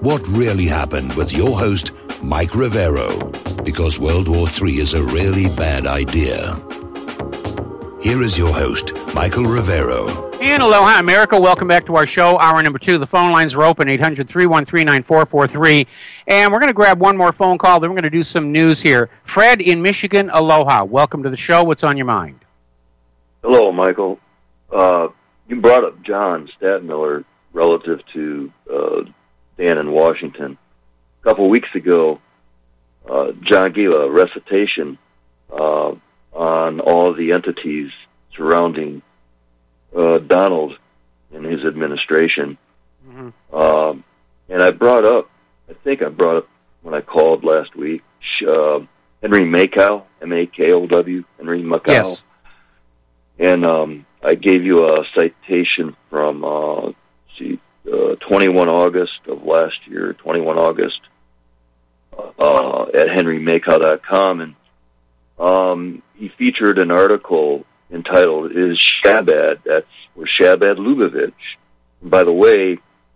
what really happened with your host, Mike Rivero, because World War III is a really bad idea. Here is your host, Michael Rivero. And aloha, America. Welcome back to our show, hour number 2. The phone lines are open, 800-313-9443. And we're going to grab one more phone call, then we're going to do some news here. Fred in Michigan, aloha. Welcome to the show. What's on your mind? Hello, Michael. You brought up John Stadtmiller relative to Dan in Washington. A couple weeks ago, John gave a recitation on all the entities surrounding Donald and his administration. Mm-hmm. And I brought up when I called last week, Henry Makow, M-A-K-O-W, Henry Makow. Yes. And I gave you a citation from 21 August of last year, 21 August, at henrymakow.com, and he featured an article entitled "Is Shabbat?" That's where Shabbat Lubavitch. And by the way,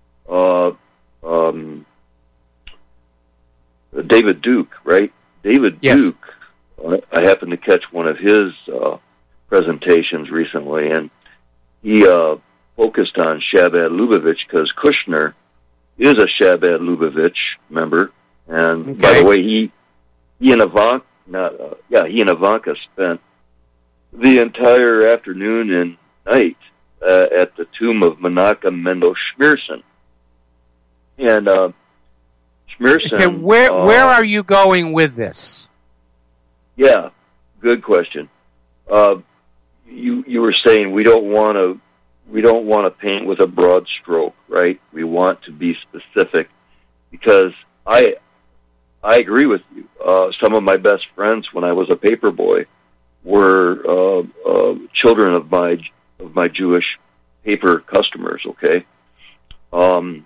David Duke, right? David yes. Duke. I happened to catch one of his presentations recently, and he focused on Shabbat Lubavitch because Kushner is a Shabbat Lubavitch member, and okay. by the way, he and Ivanka spent the entire afternoon and night at the tomb of Menachem Mendel Schneerson. And Schneerson... Okay, where are you going with this? Yeah, good question. You were saying we don't want to paint with a broad stroke, right? We want to be specific, because I agree with you. Some of my best friends when I was a paper boy were children of my Jewish paper customers. Okay, what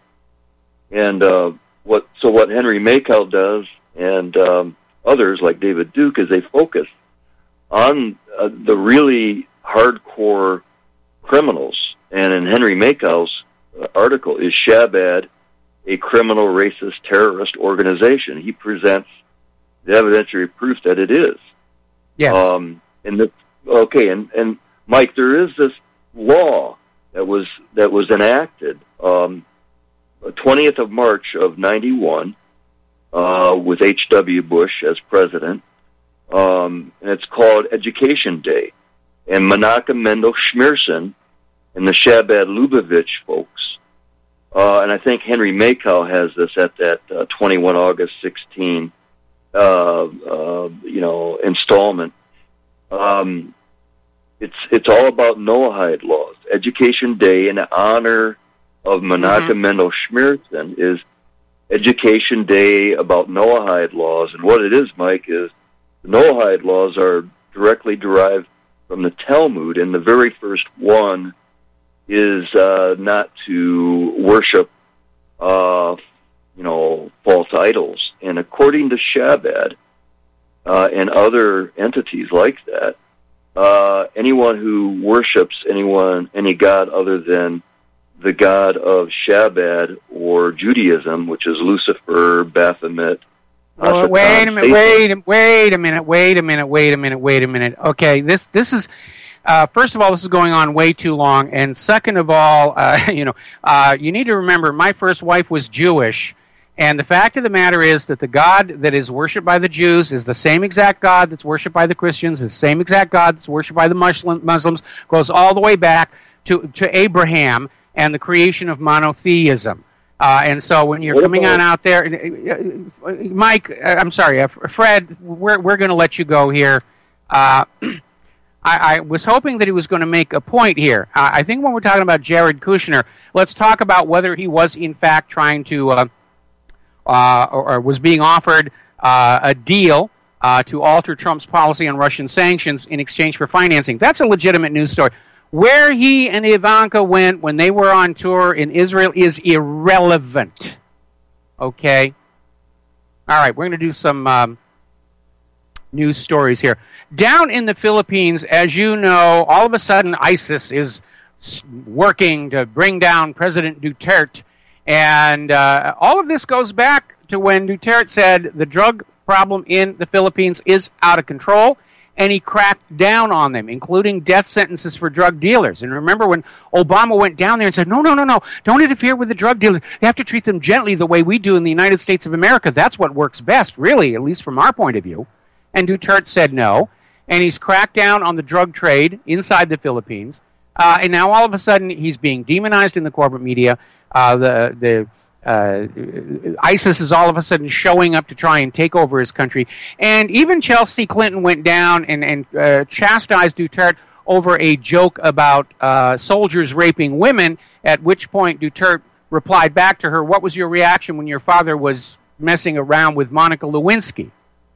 Henry Makow does, and others like David Duke, is they focus on the really hardcore criminals. And in Henry Makow's article, "Is Shabbat a criminal, racist, terrorist organization?" He presents the evidentiary proof that it is. Yes. And Mike, there is this law that was enacted 20th of March of 91 with H.W. Bush as president, and it's called Education Day. And Menachem Mendel Schneerson and the Shabbat Lubavitch folks, and I think Henry Makow has this at that 21 August 16, installment. It's all about Noahide laws. Education Day in honor of Menachem Mendel Schneerson is Education Day about Noahide laws. And what it is, Mike, is the Noahide laws are directly derived from the Talmud, and the very first one is not to worship, false idols. And according to Shabbat and other entities like that, anyone who worships any god other than the god of Shabbat or Judaism, which is Lucifer, Baphomet. Wait a minute. Okay, this is first of all, this is going on way too long, and second of all, you need to remember my first wife was Jewish, and the fact of the matter is that the God that is worshipped by the Jews is the same exact God that's worshipped by the Christians, the same exact God that's worshipped by the Muslims, goes all the way back to Abraham and the creation of monotheism. And so when you're coming on out there, Mike, I'm sorry, Fred, we're going to let you go here. I was hoping that he was going to make a point here. I think when we're talking about Jared Kushner, let's talk about whether he was in fact trying to, or was being offered a deal to alter Trump's policy on Russian sanctions in exchange for financing. That's a legitimate news story. Where he and Ivanka went when they were on tour in Israel is irrelevant. Okay? All right, we're going to do some news stories here. Down in the Philippines, as you know, all of a sudden ISIS is working to bring down President Duterte, And all of this goes back to when Duterte said the drug problem in the Philippines is out of control, and he cracked down on them, including death sentences for drug dealers. And remember when Obama went down there and said, no, don't interfere with the drug dealers. You have to treat them gently the way we do in the United States of America. That's what works best, really, at least from our point of view. And Duterte said no, and he's cracked down on the drug trade inside the Philippines. And now all of a sudden he's being demonized in the corporate media. ISIS is all of a sudden showing up to try and take over his country. And even Chelsea Clinton went down and chastised Duterte over a joke about soldiers raping women, at which point Duterte replied back to her, "What was your reaction when your father was messing around with Monica Lewinsky?"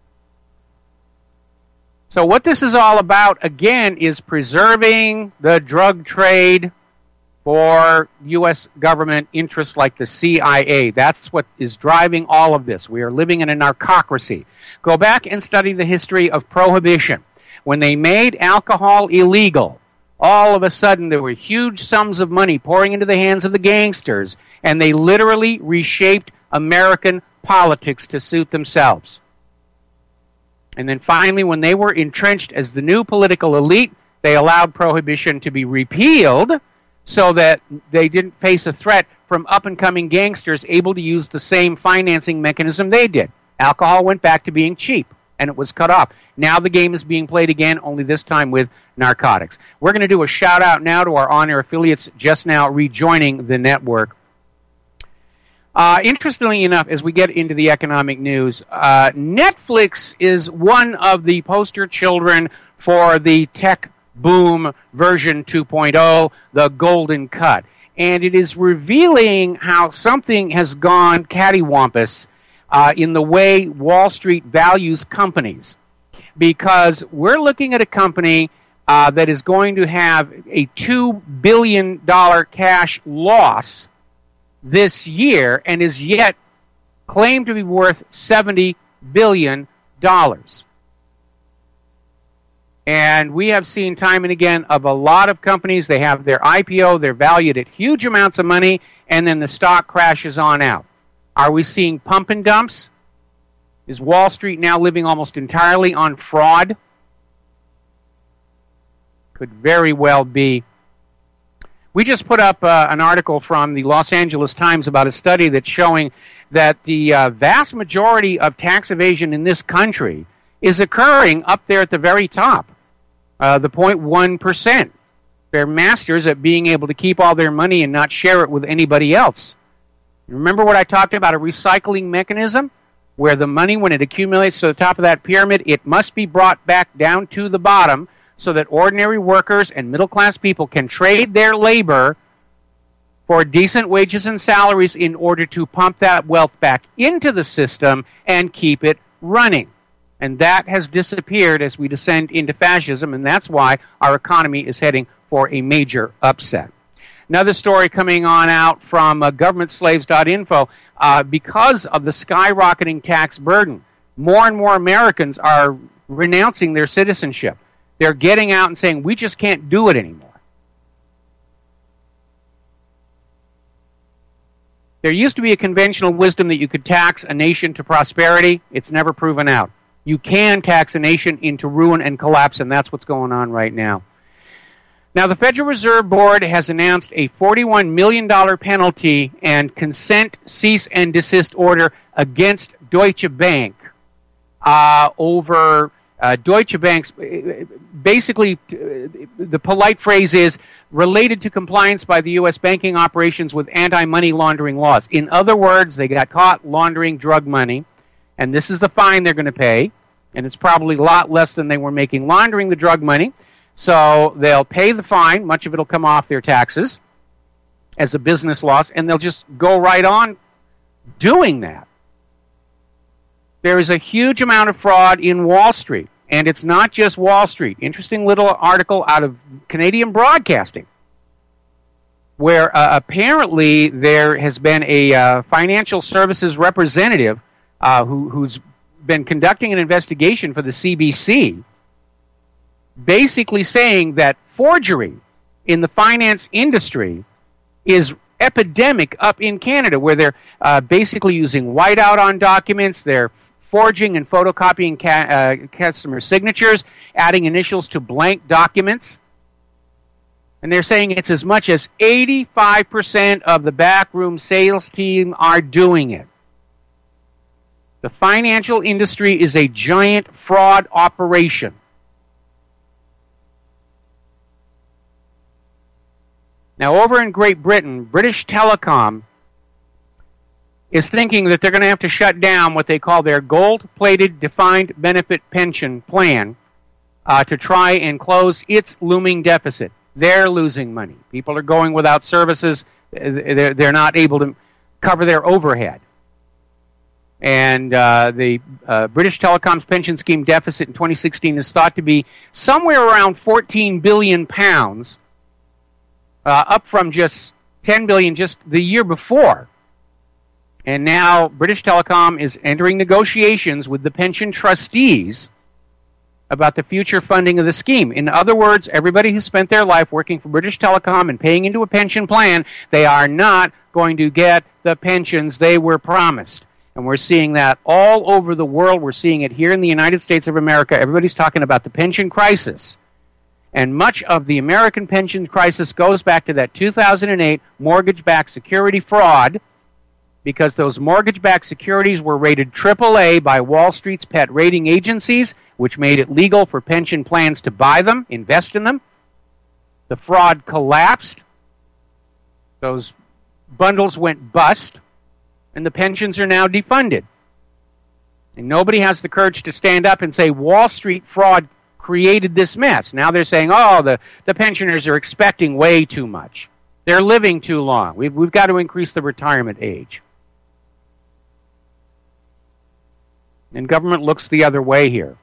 So what this is all about, again, is preserving the drug trade for U.S. government interests like the CIA. That's what is driving all of this. We are living in a narcocracy. Go back and study the history of prohibition. When they made alcohol illegal, all of a sudden there were huge sums of money pouring into the hands of the gangsters, and they literally reshaped American politics to suit themselves. And then finally, when they were entrenched as the new political elite, they allowed prohibition to be repealed so that they didn't face a threat from up-and-coming gangsters able to use the same financing mechanism they did. Alcohol went back to being cheap, and it was cut off. Now the game is being played again, only this time with narcotics. We're going to do a shout-out now to our on-air affiliates just now rejoining the network. Interestingly enough, as we get into the economic news, Netflix is one of the poster children for the tech boom version 2.0, the golden cut. And it is revealing how something has gone cattywampus in the way Wall Street values companies. Because we're looking at a company that is going to have a $2 billion cash loss this year and is yet claimed to be worth $70 billion. And we have seen time and again of a lot of companies, they have their IPO, they're valued at huge amounts of money, and then the stock crashes on out. Are we seeing pump and dumps? Is Wall Street now living almost entirely on fraud? Could very well be. We just put up an article from the Los Angeles Times about a study that's showing that the vast majority of tax evasion in this country is occurring up there at the very top, the 0.1%. They're masters at being able to keep all their money and not share it with anybody else. Remember what I talked about, a recycling mechanism, where the money, when it accumulates to the top of that pyramid, it must be brought back down to the bottom, so that ordinary workers and middle-class people can trade their labor for decent wages and salaries in order to pump that wealth back into the system and keep it running. And that has disappeared as we descend into fascism, and that's why our economy is heading for a major upset. Another story coming on out from governmentslaves.info, because of the skyrocketing tax burden, more and more Americans are renouncing their citizenship. They're getting out and saying, we just can't do it anymore. There used to be a conventional wisdom that you could tax a nation to prosperity. It's never proven out. You can tax a nation into ruin and collapse, and that's what's going on right now. Now, the Federal Reserve Board has announced a $41 million penalty and consent cease and desist order against Deutsche Bank over Deutsche Bank's, basically, the polite phrase is related to compliance by the U.S. banking operations with anti-money laundering laws. In other words, they got caught laundering drug money, and this is the fine they're going to pay, and it's probably a lot less than they were making laundering the drug money. So they'll pay the fine, much of it will come off their taxes as a business loss, and they'll just go right on doing that. There is a huge amount of fraud in Wall Street. And it's not just Wall Street. Interesting little article out of Canadian Broadcasting, where apparently there has been a financial services representative who's been conducting an investigation for the CBC, basically saying that forgery in the finance industry is epidemic up in Canada where they're basically using whiteout on documents. They're forging and photocopying customer signatures, adding initials to blank documents. And they're saying it's as much as 85% of the backroom sales team are doing it. The financial industry is a giant fraud operation. Now, over in Great Britain, British Telecom is thinking that they're going to have to shut down what they call their gold-plated defined benefit pension plan to try and close its looming deficit. They're losing money. People are going without services. They're not able to cover their overhead. And the British Telecom's pension scheme deficit in 2016 is thought to be somewhere around £14 billion, up from just $10 billion just the year before. And now British Telecom is entering negotiations with the pension trustees about the future funding of the scheme. In other words, everybody who spent their life working for British Telecom and paying into a pension plan, they are not going to get the pensions they were promised. And we're seeing that all over the world. We're seeing it here in the United States of America. Everybody's talking about the pension crisis. And much of the American pension crisis goes back to that 2008 mortgage-backed security fraud, because those mortgage-backed securities were rated AAA by Wall Street's pet rating agencies, which made it legal for pension plans to buy them, invest in them. The fraud collapsed. Those bundles went bust, and the pensions are now defunded. And nobody has the courage to stand up and say Wall Street fraud created this mess. Now they're saying, oh, the pensioners are expecting way too much. They're living too long. We've got to increase the retirement age. And government looks the other way here.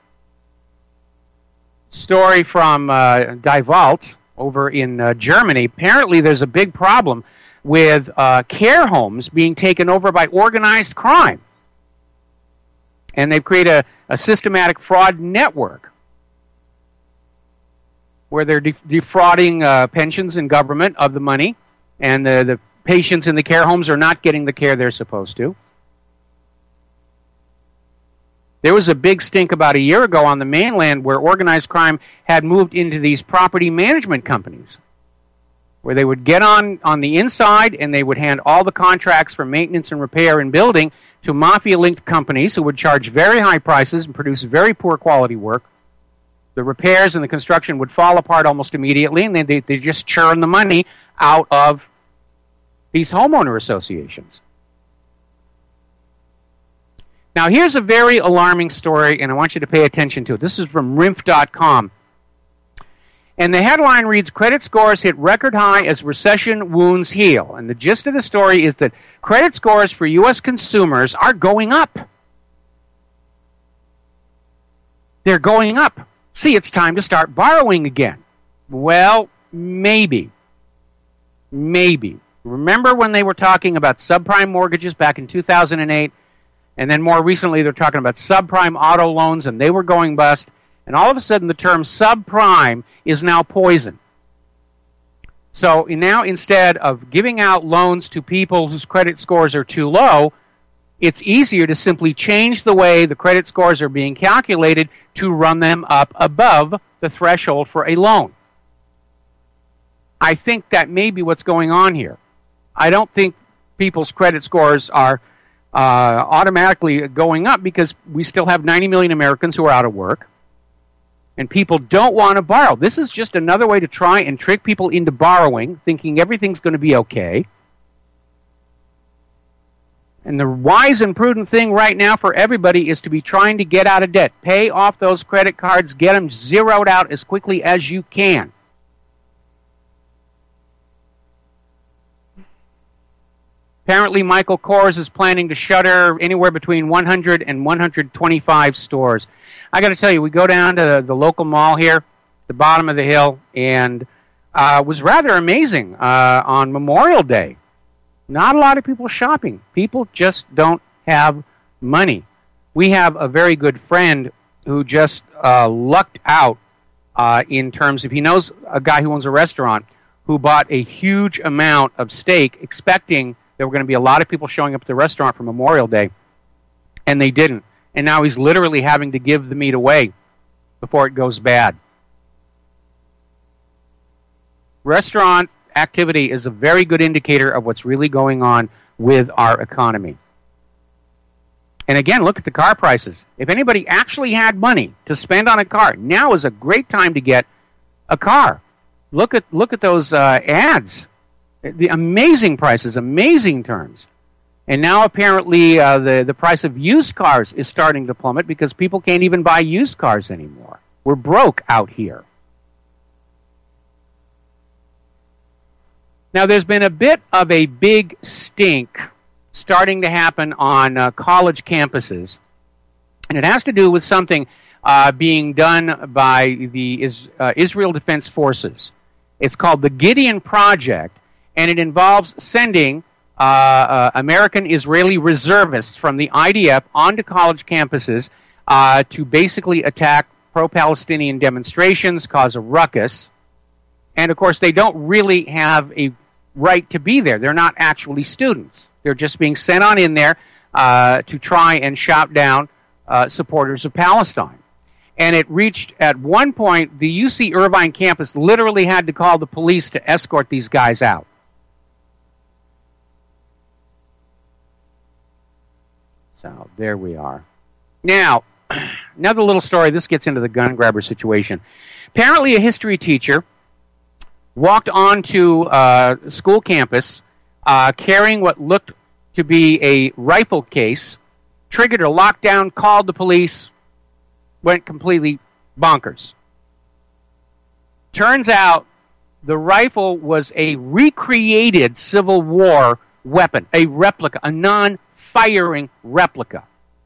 Story from Die Welt over in Germany. Apparently there's a big problem with care homes being taken over by organized crime. And they've created a systematic fraud network where they're defrauding pensions and government of the money, and the patients in the care homes are not getting the care they're supposed to. There was a big stink about a year ago on the mainland where organized crime had moved into these property management companies, where they would get on the inside and they would hand all the contracts for maintenance and repair and building to mafia-linked companies who would charge very high prices and produce very poor quality work. The repairs and the construction would fall apart almost immediately, and they just churn the money out of these homeowner associations. Now, here's a very alarming story, and I want you to pay attention to it. This is from RINF.com. And the headline reads, credit scores hit record high as recession wounds heal. And the gist of the story is that credit scores for U.S. consumers are going up. They're going up. See, it's time to start borrowing again. Well, maybe. Remember when they were talking about subprime mortgages back in 2008? And then more recently, they're talking about subprime auto loans, and they were going bust. And all of a sudden, the term subprime is now poison. So now, instead of giving out loans to people whose credit scores are too low, it's easier to simply change the way the credit scores are being calculated to run them up above the threshold for a loan. I think that may be what's going on here. I don't think people's credit scores are automatically going up because we still have 90 million Americans who are out of work, and people don't want to borrow. This is just another way to try and trick people into borrowing, thinking everything's going to be okay. And the wise and prudent thing right now for everybody is to be trying to get out of debt. Pay off those credit cards. Get them zeroed out as quickly as you can. Apparently, Michael Kors is planning to shutter anywhere between 100 and 125 stores. I got to tell you, we go down to the local mall here, the bottom of the hill, and it was rather amazing on Memorial Day. Not a lot of people shopping. People just don't have money. We have a very good friend who just lucked out in terms of, he knows a guy who owns a restaurant who bought a huge amount of steak expecting there were going to be a lot of people showing up at the restaurant for Memorial Day, and they didn't. And now he's literally having to give the meat away before it goes bad. Restaurant activity is a very good indicator of what's really going on with our economy. And again, look at the car prices. If anybody actually had money to spend on a car, now is a great time to get a car. Look at those ads. The amazing prices, amazing terms. And now apparently the price of used cars is starting to plummet because people can't even buy used cars anymore. We're broke out here. Now, there's been a bit of a big stink starting to happen on college campuses, and it has to do with something being done by the Israel Defense Forces. It's called the Gideon Project, and it involves sending American Israeli reservists from the IDF onto college campuses to basically attack pro-Palestinian demonstrations, cause a ruckus. And, of course, they don't really have a right to be there. They're not actually students. They're just being sent on in there to try and shout down supporters of Palestine. And it reached, at one point, the UC Irvine campus literally had to call the police to escort these guys out. So, there we are. Now, another little story. This gets into the gun grabber situation. Apparently, a history teacher walked onto a school campus carrying what looked to be a rifle case, triggered a lockdown, called the police, went completely bonkers. Turns out the rifle was a recreated Civil War weapon, a replica, a non-firing replica.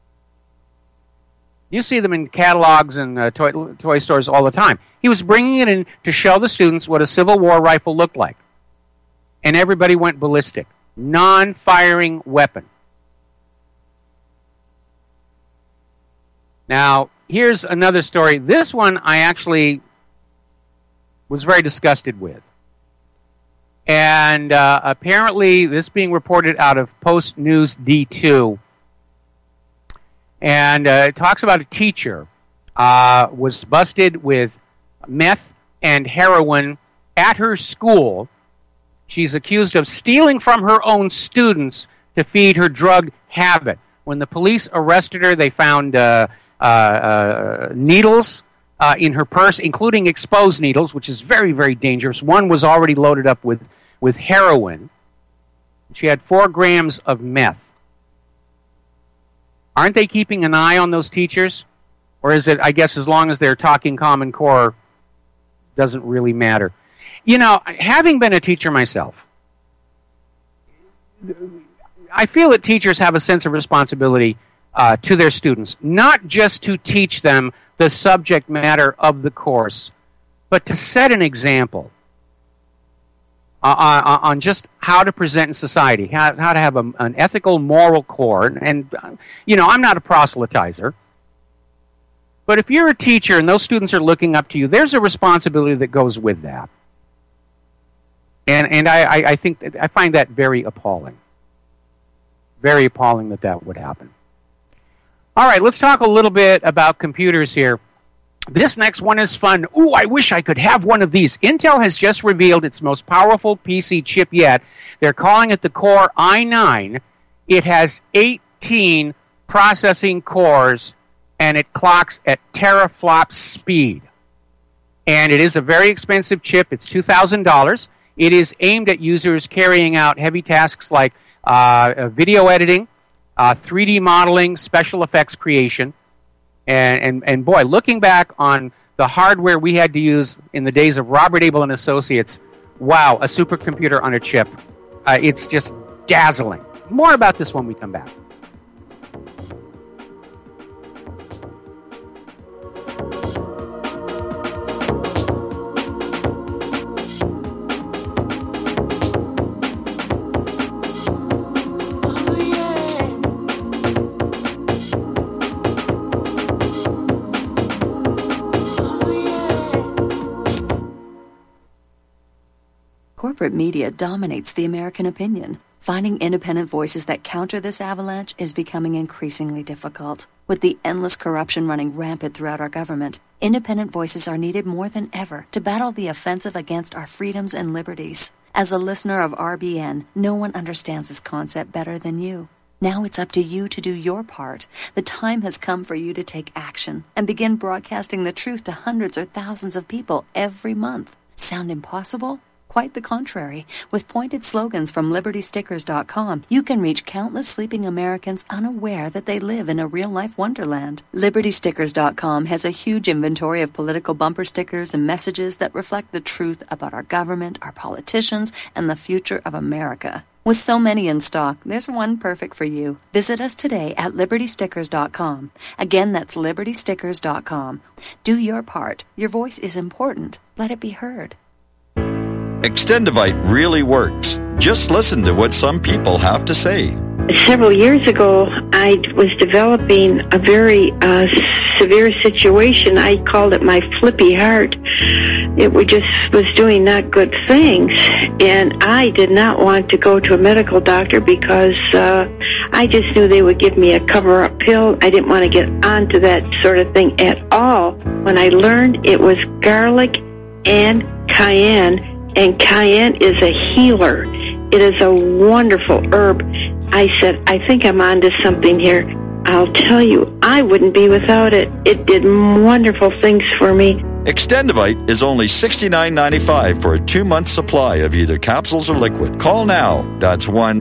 You see them in catalogs and toy stores all the time. He was bringing it in to show the students what a Civil War rifle looked like. And everybody went ballistic. Non-firing weapon. Now, here's another story. This one I actually was very disgusted with. And apparently, this being reported out of Post News D2. And it talks about a teacher was busted with meth and heroin at her school. She's accused of stealing from her own students to feed her drug habit. When the police arrested her, they found needles in her purse, including exposed needles, which is very, very dangerous. One was already loaded up with heroin. She had 4 grams of meth. Aren't they keeping an eye on those teachers? Or is it, I guess, as long as they're talking Common Core, doesn't really matter? You know, having been a teacher myself, I feel that teachers have a sense of responsibility to their students, not just to teach them the subject matter of the course, but to set an example on just how to present in society, how to have an ethical, moral core. And, you know, I'm not a proselytizer. But if you're a teacher and those students are looking up to you, there's a responsibility that goes with that. And I think that, I find that very appalling. Very appalling that would happen. All right, let's talk a little bit about computers here. This next one is fun. Ooh, I wish I could have one of these. Intel has just revealed its most powerful PC chip yet. They're calling it the Core i9. It has 18 processing cores, and it clocks at teraflop speed. And it is a very expensive chip. It's $2,000. It is aimed at users carrying out heavy tasks like video editing, 3D modeling, special effects creation. And boy, looking back on the hardware we had to use in the days of Robert Abel and Associates, wow, a supercomputer on a chip. It's just dazzling. More about this when we come back. Corporate media dominates the American opinion. Finding independent voices that counter this avalanche is becoming increasingly difficult. With the endless corruption running rampant throughout our government, independent voices are needed more than ever to battle the offensive against our freedoms and liberties. As a listener of RBN, no one understands this concept better than you. Now it's up to you to do your part. The time has come for you to take action and begin broadcasting the truth to hundreds or thousands of people every month. Sound impossible? Quite the contrary. With pointed slogans from LibertyStickers.com, you can reach countless sleeping Americans unaware that they live in a real-life wonderland. LibertyStickers.com has a huge inventory of political bumper stickers and messages that reflect the truth about our government, our politicians, and the future of America. With so many in stock, there's one perfect for you. Visit us today at LibertyStickers.com. Again, that's LibertyStickers.com. Do your part. Your voice is important. Let it be heard. Extendivite really works. Just listen to what some people have to say. Several years ago, I was developing a very severe situation. I called it my flippy heart. It was doing not good things, and I did not want to go to a medical doctor because I just knew they would give me a cover-up pill. I didn't want to get onto that sort of thing at all. When I learned it was garlic and cayenne, and cayenne is a healer. It is a wonderful herb. I said, I think I'm onto something here. I'll tell you, I wouldn't be without it. It did wonderful things for me. Extendivite is only $69.95 for a 2-month supply of either capsules or liquid. Call now. That's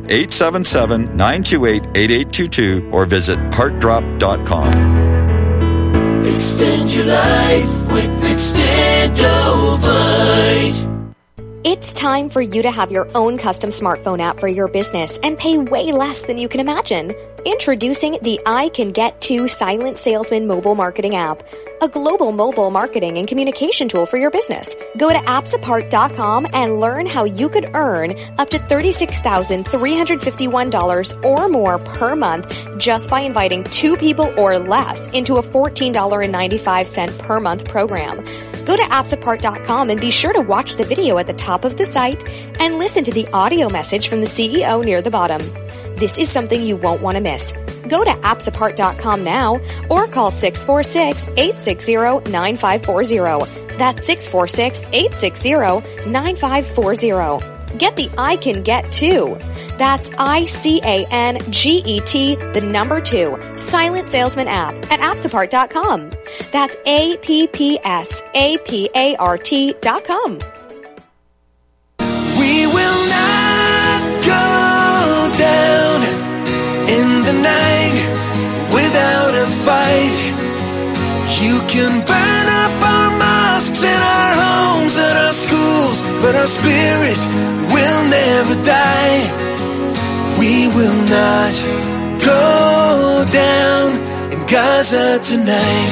1-877-928-8822 or visit heartdrop.com. Extend your life with Extendovite. It's time for you to have your own custom smartphone app for your business and pay way less than you can imagine. Introducing the I Can Get To Silent Salesman mobile marketing app, a global mobile marketing and communication tool for your business. Go to appsapart.com and learn how you could earn up to $36,351 or more per month just by inviting 2 people or less into a $14.95 per month program. Go to appsapart.com and be sure to watch the video at the top of the site and listen to the audio message from the CEO near the bottom. This is something you won't want to miss. Go to appsapart.com now or call 646-860-9540. That's 646-860-9540. Get the I Can Get To. That's ICANGET, the number 2, Silent Salesman app at appsapart.com. That's APPSAPART.com. We will not go down in the night without a fight. You can burn up our mosques and our homes and our schools, but our spirit will never die. We will not go down in Gaza tonight.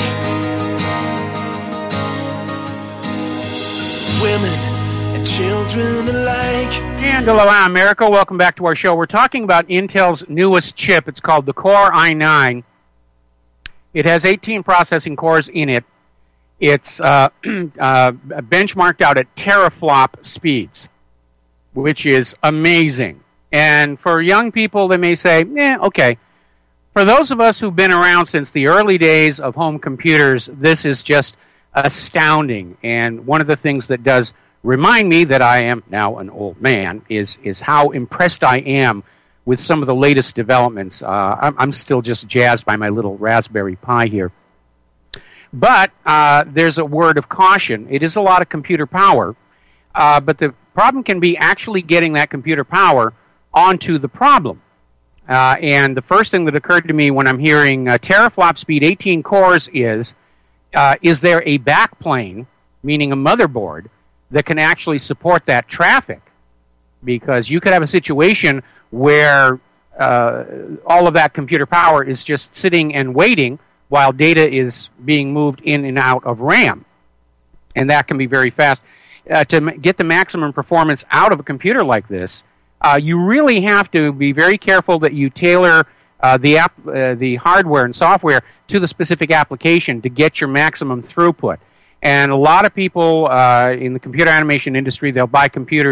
Women and children alike. And hello, America. Welcome back to our show. We're talking about Intel's newest chip. It's called the Core i9. It has 18 processing cores in it. It's benchmarked out at teraflop speeds, which is amazing. And for young people, they may say, okay. For those of us who've been around since the early days of home computers, this is just astounding. And one of the things that does remind me that I am now an old man is how impressed I am with some of the latest developments. I'm still just jazzed by my little Raspberry Pi here. But there's a word of caution. It is a lot of computer power, but the problem can be actually getting that computer power onto the problem. And the first thing that occurred to me when I'm hearing teraflop speed 18 cores is there a backplane, meaning a motherboard, that can actually support that traffic? Because you could have a situation where all of that computer power is just sitting and waiting while data is being moved in and out of RAM. And that can be very fast. To get the maximum performance out of a computer like this, you really have to be very careful that you tailor the hardware and software to the specific application to get your maximum throughput. And a lot of people in the computer animation industry, they'll buy computers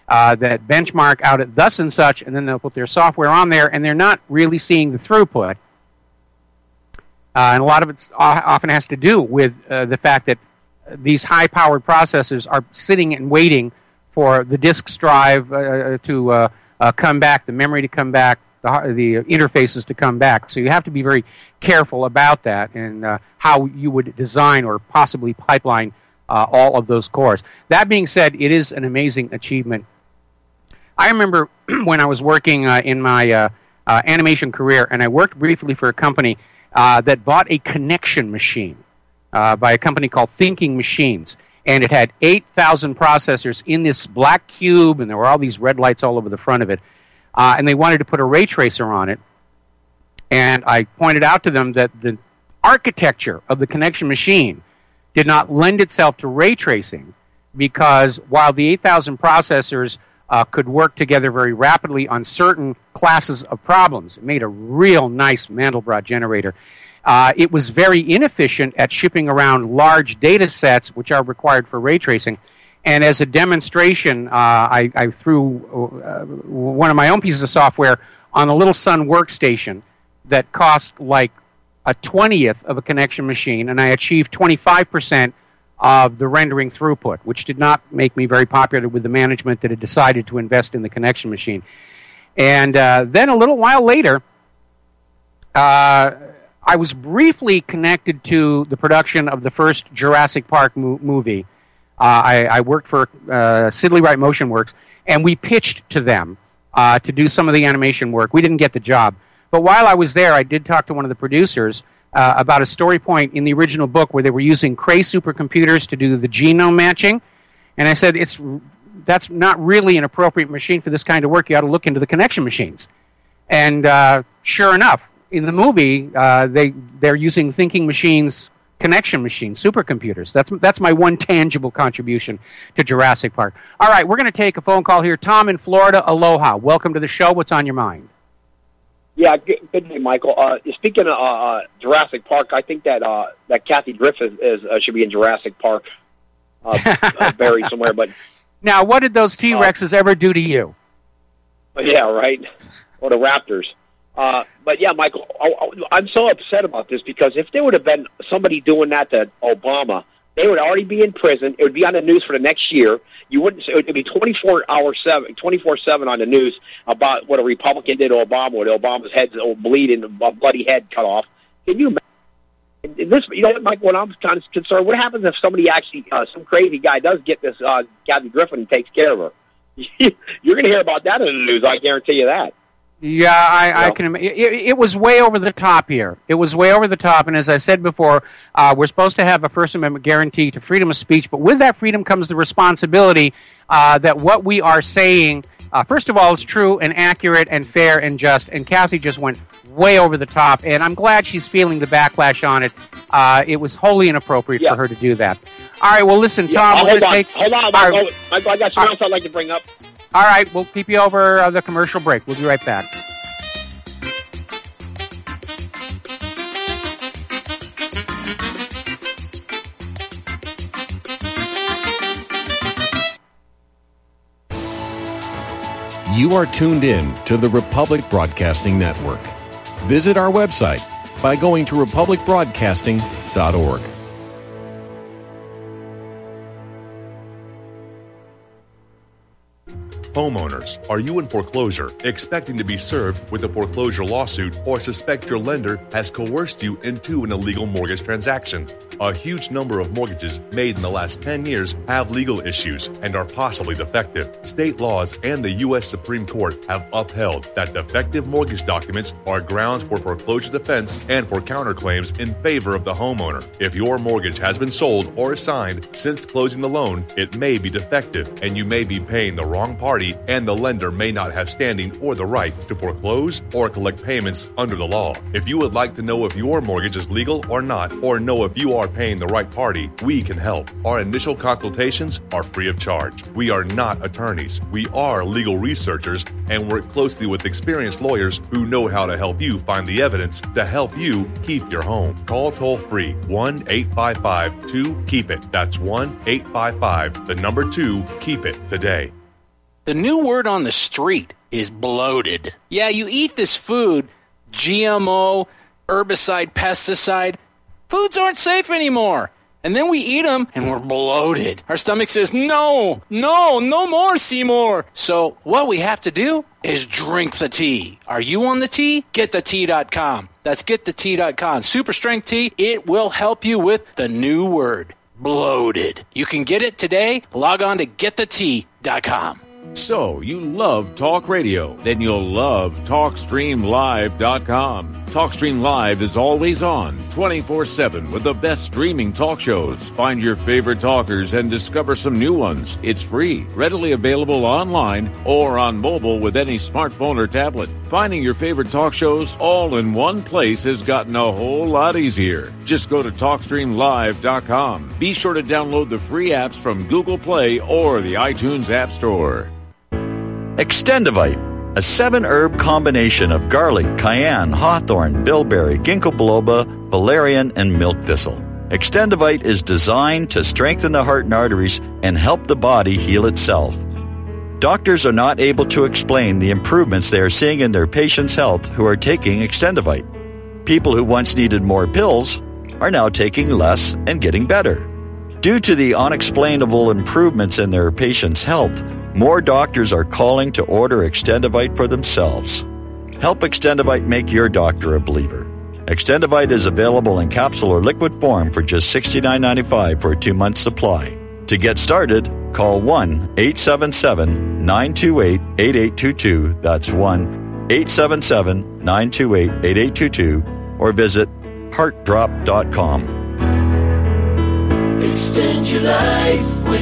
that benchmark out at thus and such, and then they'll put their software on there, and they're not really seeing the throughput. And a lot of it often has to do with the fact that these high-powered processors are sitting and waiting for the disk drive to come back, the memory to come back, the interfaces to come back. So you have to be very careful about that and how you would design or possibly pipeline all of those cores. That being said, it is an amazing achievement. I remember when I was working in my animation career, and I worked briefly for a company that bought a connection machine by a company called Thinking Machines. And it had 8,000 processors in this black cube, and there were all these red lights all over the front of it. And they wanted to put a ray tracer on it. And I pointed out to them that the architecture of the connection machine did not lend itself to ray tracing, because while the 8,000 processors could work together very rapidly on certain classes of problems, it made a real nice Mandelbrot generator. It was very inefficient at shipping around large data sets, which are required for ray tracing. And as a demonstration, I threw one of my own pieces of software on a Little Sun workstation that cost like a 20th of a connection machine, and I achieved 25% of the rendering throughput, which did not make me very popular with the management that had decided to invest in the connection machine. And then a little while later, I was briefly connected to the production of the first Jurassic Park movie. I worked for Sidley Wright Motion Works, and we pitched to them to do some of the animation work. We didn't get the job. But while I was there, I did talk to one of the producers about a story point in the original book where they were using Cray supercomputers to do the genome matching. And I said, that's not really an appropriate machine for this kind of work. You ought to look into the connection machines. And sure enough, in the movie, they're using Thinking Machines connection machines, supercomputers. That's my one tangible contribution to Jurassic Park. All right, we're going to take a phone call here. Tom in Florida, aloha. Welcome to the show. What's on your mind? Yeah, good day, Michael. Speaking of Jurassic Park, I think that Kathy Griffin should be in Jurassic Park, buried somewhere. But now, what did those T-Rexes ever do to you? Yeah, right. Or the Raptors. But yeah, Michael, I'm so upset about this because if there would have been somebody doing that to Obama, they would already be in prison. It would be on the news for the next year. You wouldn't. It would be 24/7 on the news about what a Republican did to Obama, with Obama's head bleeding, a bloody head cut off. Can you imagine this? You know what, Mike? What I'm kind of concerned. What happens if somebody actually, some crazy guy, does get this Kathy Griffin and takes care of her? You're going to hear about that in the news. I guarantee you that. Yeah, I can. It was way over the top here. It was way over the top, and as I said before, we're supposed to have a First Amendment guarantee to freedom of speech, but with that freedom comes the responsibility that what we are saying, first of all, is true and accurate and fair and just, and Kathy just went way over the top, and I'm glad she's feeling the backlash on it. It was wholly inappropriate for her to do that. All right, well, listen, Tom, we're going to take... Hold on, Michael, I got something else I'd like to bring up. All right, we'll keep you over the commercial break. We'll be right back. You are tuned in to the Republic Broadcasting Network. Visit our website by going to republicbroadcasting.org. Homeowners, are you in foreclosure, expecting to be served with a foreclosure lawsuit, or suspect your lender has coerced you into an illegal mortgage transaction? A huge number of mortgages made in the last 10 years have legal issues and are possibly defective. State laws and the U.S. Supreme Court have upheld that defective mortgage documents are grounds for foreclosure defense and for counterclaims in favor of the homeowner. If your mortgage has been sold or assigned since closing the loan, it may be defective and you may be paying the wrong party, and the lender may not have standing or the right to foreclose or collect payments under the law. If you would like to know if your mortgage is legal or not, or know if you are paying the right party, we can help. Our initial consultations are free of charge. We are not attorneys. We are legal researchers and work closely with experienced lawyers who know how to help you find the evidence to help you keep your home. Call toll-free 1-855-2-KEEP-IT. That's 1-855-2-KEEP-IT today. The new word on the street is bloated. Yeah, you eat this food, GMO, herbicide, pesticide. Foods aren't safe anymore. And then we eat them and we're bloated. Our stomach says, no more, Seymour. So what we have to do is drink the tea. Are you on the tea? GetTheTea.com. That's GetTheTea.com. Super strength tea. It will help you with the new word, bloated. You can get it today. Log on to GetTheTea.com. So, you love talk radio? Then you'll love TalkStreamLive.com. TalkStream Live is always on, 24/7, with the best streaming talk shows. Find your favorite talkers and discover some new ones. It's free, readily available online or on mobile with any smartphone or tablet. Finding your favorite talk shows all in one place has gotten a whole lot easier. Just go to TalkStreamLive.com. Be sure to download the free apps from Google Play or the iTunes App Store. Extendivite, a 7-herb combination of garlic, cayenne, hawthorn, bilberry, ginkgo biloba, valerian, and milk thistle. Extendivite is designed to strengthen the heart and arteries and help the body heal itself. Doctors are not able to explain the improvements they are seeing in their patients' health who are taking Extendivite. People who once needed more pills are now taking less and getting better. Due to the unexplainable improvements in their patients' health, more doctors are calling to order Extendivite for themselves. Help Extendivite make your doctor a believer. Extendivite is available in capsule or liquid form for just $69.95 for a 2-month supply. To get started, call 1-877-928-8822. That's 1-877-928-8822. Or visit heartdrop.com. Extend your life with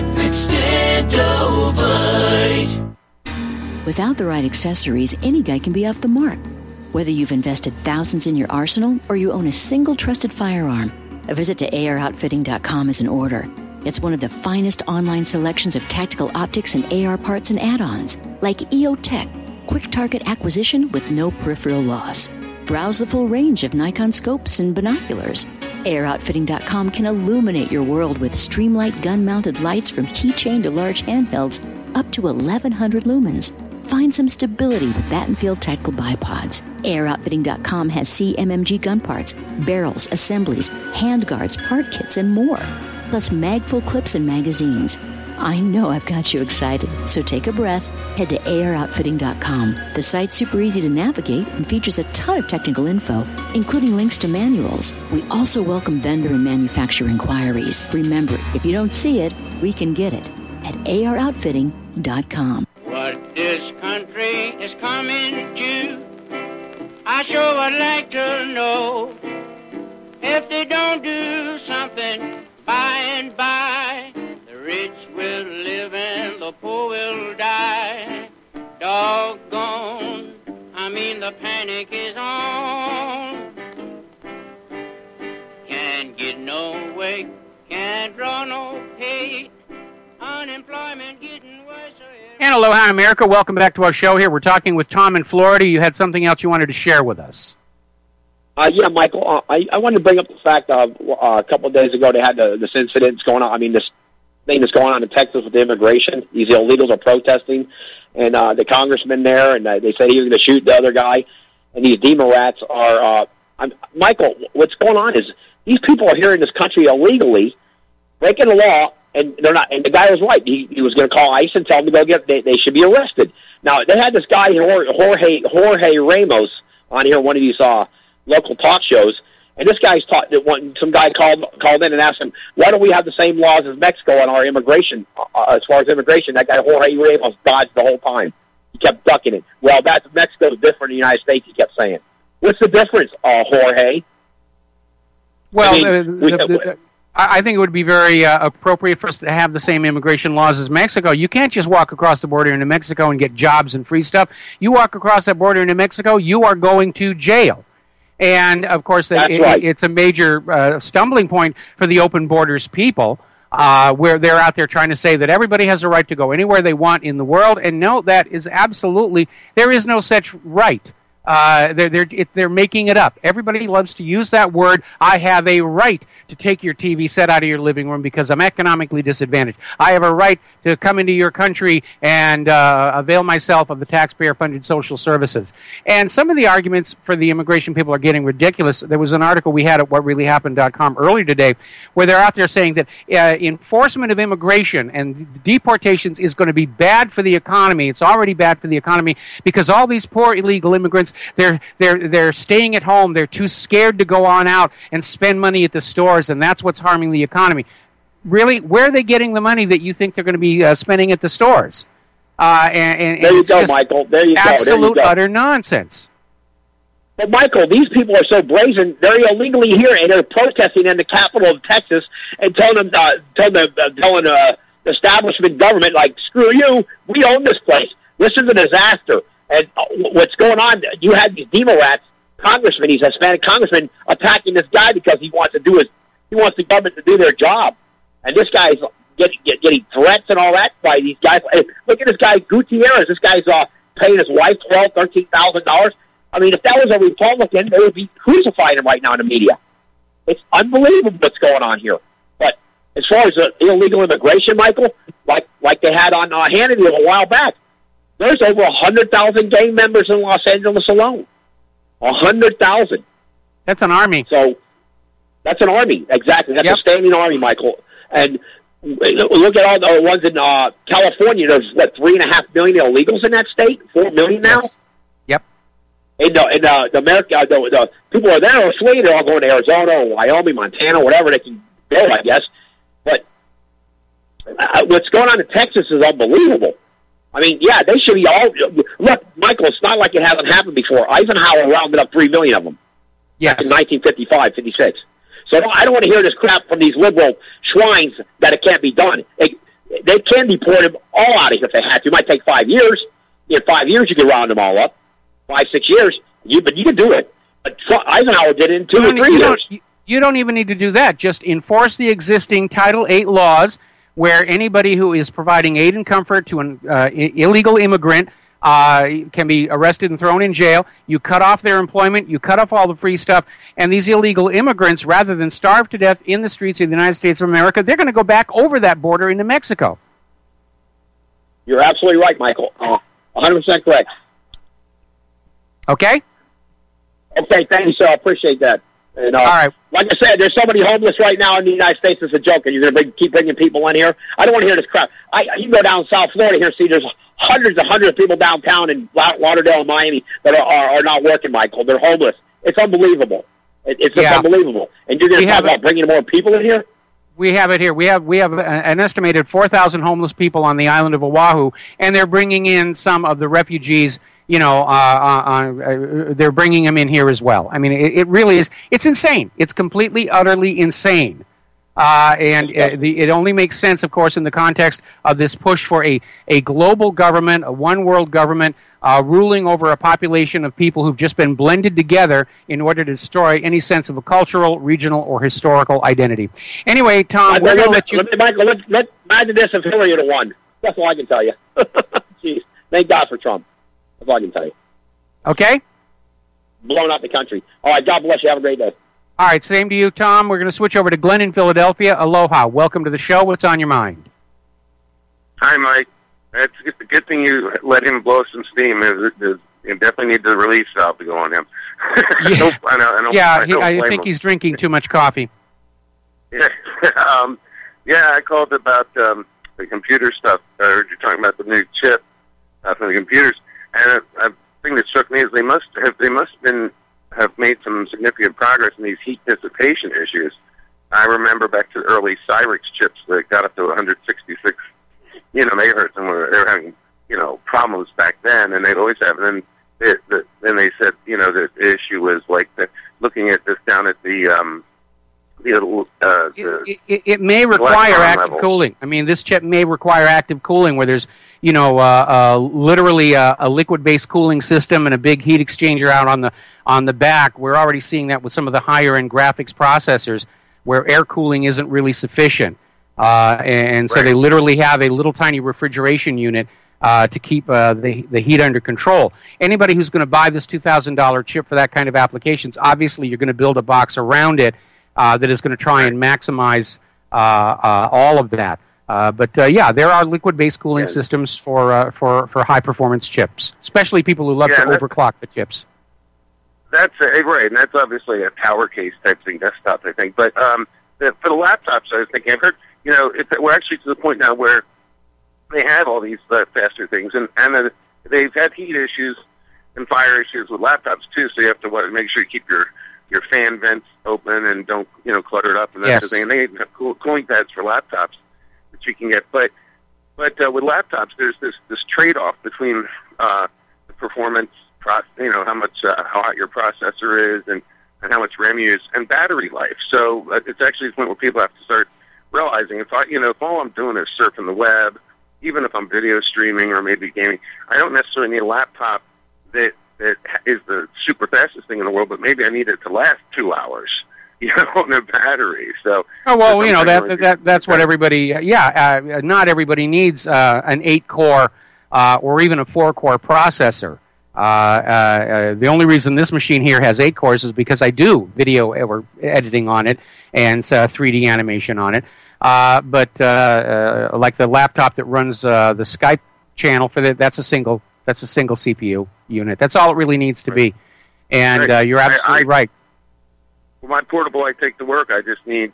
Extendovite. Without the right accessories, any guy can be off the mark. Whether you've invested thousands in your arsenal or you own a single trusted firearm, a visit to AROutfitting.com is in order. It's one of the finest online selections of tactical optics and AR parts and add-ons, like EOTech, quick target acquisition with no peripheral loss. Browse the full range of Nikon scopes and binoculars. AROutfitting.com can illuminate your world with Streamlight gun-mounted lights from keychain to large handhelds up to 1,100 lumens. Find some stability with Battenfield tactical bipods. AROutfitting.com has CMMG gun parts, barrels, assemblies, handguards, part kits, and more. Plus mag-full clips and magazines. I know I've got you excited, so take a breath. Head to AROutfitting.com. The site's super easy to navigate and features a ton of technical info, including links to manuals. We also welcome vendor and manufacturer inquiries. Remember, if you don't see it, we can get it at AROutfitting.com. What this country is coming to, I sure would like to know. If they don't do something by and by, the rich will live and the poor will die. Doggone, the panic is on. Can't get no way, can't draw no pay. Unemployment getting worse. And aloha, America. Welcome back to our show here. We're talking with Tom in Florida. You had something else you wanted to share with us. Yeah, Michael, I wanted to bring up the fact of a couple of days ago they had this incident going on. I mean, this thing that's going on in Texas with the immigration. These illegals are protesting, and the congressman there, and they said he was going to shoot the other guy. And these Democrats are, Michael, what's going on is these people are here in this country illegally, breaking the law, and they're not. And the guy was right. He was going to call ICE and tell them to go get. They should be arrested. Now they had this guy Jorge Ramos on here, one of these local talk shows, and this guy's taught that some guy called in and asked him, why don't we have the same laws as Mexico on our immigration? As far as immigration, that guy Jorge Ramos dodged the whole time. He kept ducking it. Well, Mexico is different than the United States. He kept saying, "What's the difference, Jorge?" Well, I think it would be very appropriate for us to have the same immigration laws as Mexico. You can't just walk across the border into Mexico and get jobs and free stuff. You walk across that border into Mexico, you are going to jail. And, of course, it's a major stumbling point for the open borders people, where they're out there trying to say that everybody has a right to go anywhere they want in the world. And no, that is absolutely, there is no such right. They're making it up. Everybody loves to use that word. I have a right to take your TV set out of your living room because I'm economically disadvantaged. I have a right to come into your country and avail myself of the taxpayer-funded social services. And some of the arguments for the immigration people are getting ridiculous. There was an article we had at whatreallyhappened.com earlier today where they're out there saying that enforcement of immigration and deportations is going to be bad for the economy. It's already bad for the economy because all these poor illegal immigrants, they're staying at home. They're too scared to go on out and spend money at the stores, and that's what's harming the economy. Really, where are they getting the money that you think they're going to be spending at the stores? And there you go, Michael. There you go. Absolute utter nonsense. But Michael, these people are so brazen. They're illegally here, and they're protesting in the capital of Texas and telling the establishment government, like, screw you, we own this place. This is a disaster. And what's going on, you had these Democrats, congressman, he's a Hispanic congressman, attacking this guy because he wants the government to do their job. And this guy's getting threats and all that by these guys. Hey, look at this guy, Gutierrez. This guy's paying his wife $12,000, $13,000. I mean, if that was a Republican, they would be crucifying him right now in the media. It's unbelievable what's going on here. But as far as illegal immigration, Michael, like they had on Hannity a while back, there's over 100,000 gang members in Los Angeles alone. 100,000. That's an army. So that's an army, exactly. That's a standing army, Michael. And look at all the ones in California. There's 3.5 million illegals in that state. 4 million now. Yes. Yep. And the people are there are fleeing. They're all going to Arizona or Wyoming, Montana, whatever they can go, I guess. But what's going on in Texas is unbelievable. I mean, yeah, they should be all... Look, Michael, it's not like it hasn't happened before. Eisenhower rounded up 3 million of them. Yes. In 1955, 56. So I don't want to hear this crap from these liberal swines that it can't be done. They can deport them all out of here if they had to. It might take 5 years. In 5 years, you can round them all up. 5, 6 years. But you can do it. But Eisenhower did it in 2 or 3 years. You don't even need to do that. Just enforce the existing Title VIII laws where anybody who is providing aid and comfort to an illegal immigrant can be arrested and thrown in jail. You cut off their employment. You cut off all the free stuff. And these illegal immigrants, rather than starve to death in the streets of the United States of America, they're going to go back over that border into Mexico. You're absolutely right, Michael. 100% correct. Okay? Okay, thank you, sir. I appreciate that. And, all right. Like I said, there's so many homeless right now in the United States. It's a joke, and you're going to keep bringing people in here. I don't want to hear this crap. You can go down South Florida here and see there's hundreds of people downtown in Lauderdale and Miami that are not working, Michael. They're homeless. It's unbelievable. It's just unbelievable. And you're going to talk about bringing more people in here? We have it here. We have an estimated 4,000 homeless people on the island of Oahu, and they're bringing in some of the refugees. They're bringing them in here as well. I mean, it really is. It's insane. It's completely, utterly insane. It only makes sense, of course, in the context of this push for a global government, a one-world government, ruling over a population of people who've just been blended together in order to destroy any sense of a cultural, regional, or historical identity. Anyway, Tom, we're going to let you... Michael, let's imagine this if Hillary had won. That's all I can tell you. Jeez. Thank God for Trump. That's all I can tell you. Okay? Blown out the country. All right, God bless you. Have a great day. All right, same to you, Tom. We're going to switch over to Glenn in Philadelphia. Aloha. Welcome to the show. What's on your mind? Hi, Mike. It's a good thing you let him blow some steam. You definitely need the relief valve to go on him. I think he's drinking too much coffee. Yeah, I called about the computer stuff. I heard you talking about the new chip for the computers, and a thing that struck me is they must have made some significant progress in these heat dissipation issues. I remember back to the early Cyrix chips that got up to 166, megahertz, and they were having, problems back then, and they'd always have. And then they said, the issue was like looking at this down at it may require active cooling. I mean, this chip may require active cooling where there's, literally a liquid-based cooling system and a big heat exchanger out on the back. We're already seeing that with some of the higher-end graphics processors where air cooling isn't really sufficient. So they literally have a little tiny refrigeration unit to keep the heat under control. Anybody who's going to buy this $2,000 chip for that kind of applications, obviously you're going to build a box around it that is going to try and maximize all of that. But there are liquid-based cooling systems for high-performance chips, especially people who love to overclock the chips. That's right, and that's obviously a tower case type thing, desktop, I think. But for the laptops, I was thinking, I've heard, we're actually to the point now where they have all these faster things, and they've had heat issues and fire issues with laptops too. So you have to make sure you keep your fan vents open and don't clutter it up and that sort of thing. And they have cooling pads for laptops that you can get, but with laptops, there's this trade-off between the performance, how hot your processor is, and how much RAM you use, and battery life. So it's actually the point where people have to start realizing if all I'm doing is surfing the web, even if I'm video streaming or maybe gaming, I don't necessarily need a laptop that is the super fastest thing in the world, but maybe I need it to last 2 hours, on a battery. So that's what everybody. Not everybody needs an 8-core or even a 4-core processor. The only reason this machine here has 8 cores is because I do video or editing on it and 3D animation on it. But like the laptop that runs the Skype channel for that's a single CPU unit. That's all it really needs to be. And you're absolutely right. For my portable I take to work, I just need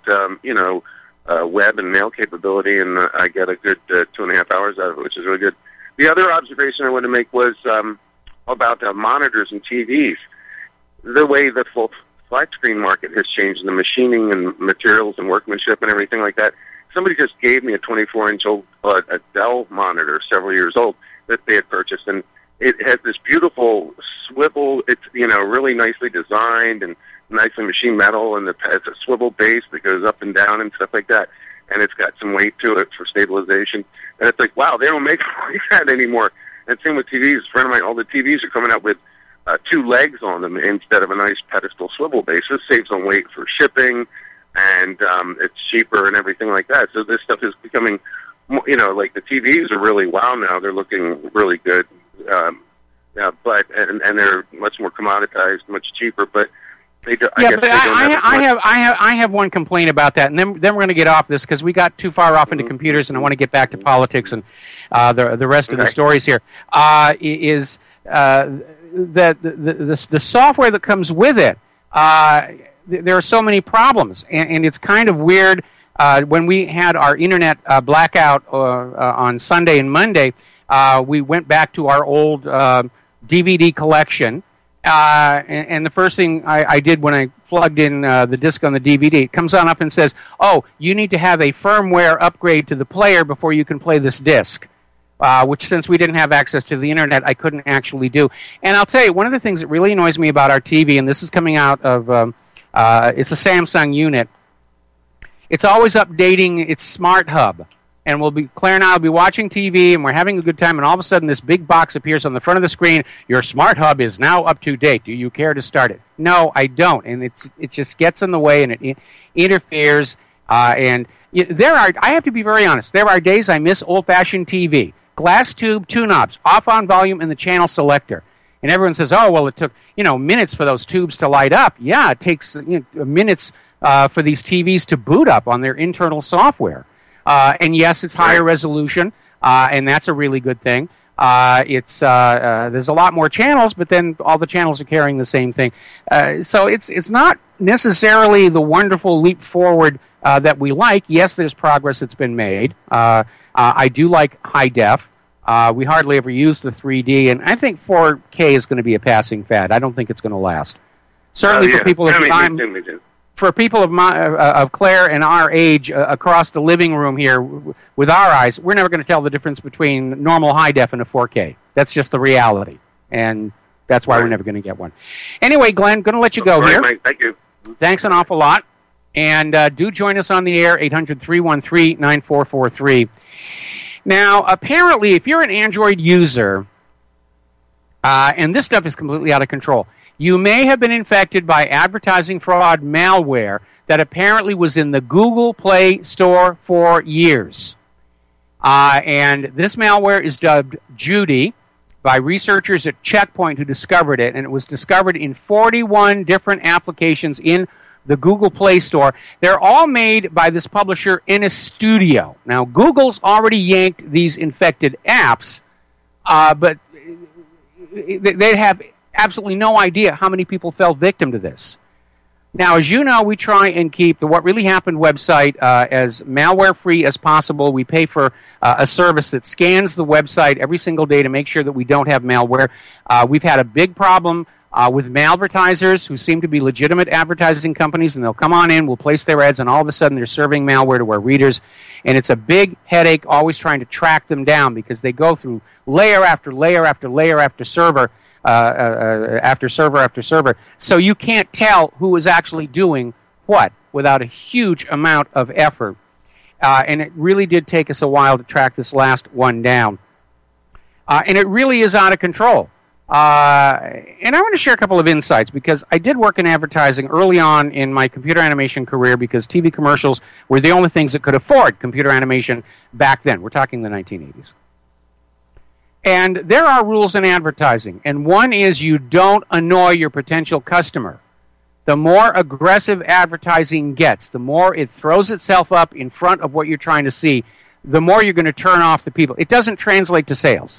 web and mail capability, and I get a good 2.5 hours out of it, which is really good. The other observation I wanted to make was about monitors and TVs. The way the full flat screen market has changed in the machining and materials and workmanship and everything like that. Somebody just gave me a 24-inch old a Dell monitor, several years old, that they had purchased, and it has this beautiful swivel. It's really nicely designed and nicely machined metal, and it's a swivel base that goes up and down and stuff like that. And it's got some weight to it for stabilization. And it's like, wow, they don't make like that anymore. And same with TVs. A friend of mine, all the TVs are coming out with 2 legs on them instead of a nice pedestal swivel base. This saves on weight for shipping, and it's cheaper and everything like that. So this stuff is becoming, like the TVs are really wow now. They're looking really good, but they're much more commoditized, much cheaper. But I have one complaint about that, and then we're going to get off this because we got too far off into computers, and I want to get back to politics and the rest of the stories here. Is that the software that comes with it? There are so many problems, and it's kind of weird. When we had our internet blackout on Sunday and Monday, we went back to our old DVD collection. And the first thing I did when I plugged in the disc on the DVD, it comes on up and says, "Oh, you need to have a firmware upgrade to the player before you can play this disc," which, since we didn't have access to the internet, I couldn't actually do. And I'll tell you, one of the things that really annoys me about our TV, and this is coming out of it's a Samsung unit. It's always updating its Smart Hub. And Claire and I will be watching TV, and we're having a good time, and all of a sudden this big box appears on the front of the screen. Your Smart Hub is now up to date. Do you care to start it? No, I don't. And it just gets in the way, and it interferes. I have to be very honest. There are days I miss old-fashioned TV. Glass tube, 2 knobs, off on volume, and the channel selector. And everyone says, oh, well, it took minutes for those tubes to light up. Yeah, it takes minutes for these TVs to boot up on their internal software. And yes, it's higher resolution, and that's a really good thing. There's a lot more channels, but then all the channels are carrying the same thing. So it's not necessarily the wonderful leap forward that we like. Yes, there's progress that's been made. I do like high def. We hardly ever use the 3D, and I think 4K is going to be a passing fad. I don't think it's going to last. Certainly for people of time. For people of Claire and our age across the living room here with our eyes, we're never going to tell the difference between normal high def and a 4K. That's just the reality, and that's why we're never going to get one. Anyway, Glenn, going to let you go here. Right. Thank you. Thanks an awful lot, and do join us on the air, 800-313-9443. Now, apparently, if you're an Android user, and this stuff is completely out of control, you may have been infected by advertising fraud malware that apparently was in the Google Play Store for years. And this malware is dubbed Judy by researchers at Checkpoint who discovered it, and it was discovered in 41 different applications in the Google Play Store. They're all made by this publisher InnoStudio. Now, Google's already yanked these infected apps, but they have absolutely no idea how many people fell victim to this. Now, as you know, we try and keep the What Really Happened website as malware-free as possible. We pay for a service that scans the website every single day to make sure that we don't have malware. We've had a big problem with malvertisers who seem to be legitimate advertising companies, and they'll come on in, we'll place their ads, and all of a sudden they're serving malware to our readers. And it's a big headache always trying to track them down because they go through layer after layer after layer after server. After server after server. So you can't tell who is actually doing what without a huge amount of effort. And it really did take us a while to track this last one down. And it really is out of control. And I want to share a couple of insights because I did work in advertising early on in my computer animation career because TV commercials were the only things that could afford computer animation back then. We're talking the 1980s. And there are rules in advertising, and one is you don't annoy your potential customer. The more aggressive advertising gets, the more it throws itself up in front of what you're trying to see, the more you're going to turn off the people. It doesn't translate to sales.